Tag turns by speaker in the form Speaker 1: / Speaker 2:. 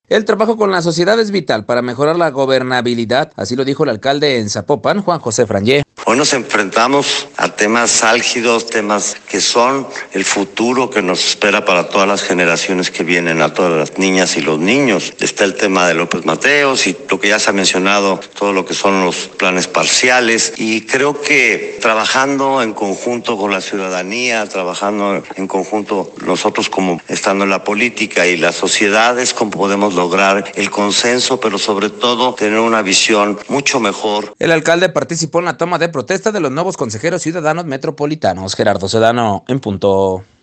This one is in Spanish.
Speaker 1: El trabajo con la sociedad es vital para mejorar la gobernabilidad, así lo dijo el alcalde en Zapopan, Juan José Frangé.
Speaker 2: Hoy nos enfrentamos a temas álgidos, temas que son el futuro que nos espera para todas las generaciones que vienen, a todas las niñas y los niños. Está el tema de López Mateos y lo que ya se ha mencionado, todo lo que son los planes parciales. Y creo que trabajando en conjunto con la ciudadanía, trabajando en conjunto nosotros como estando en la política y las sociedades, como podemos lograr el consenso, pero sobre todo tener una visión mucho mejor.
Speaker 1: El alcalde participó en la toma de protesta de los nuevos consejeros ciudadanos metropolitanos. Gerardo Sedano, en punto.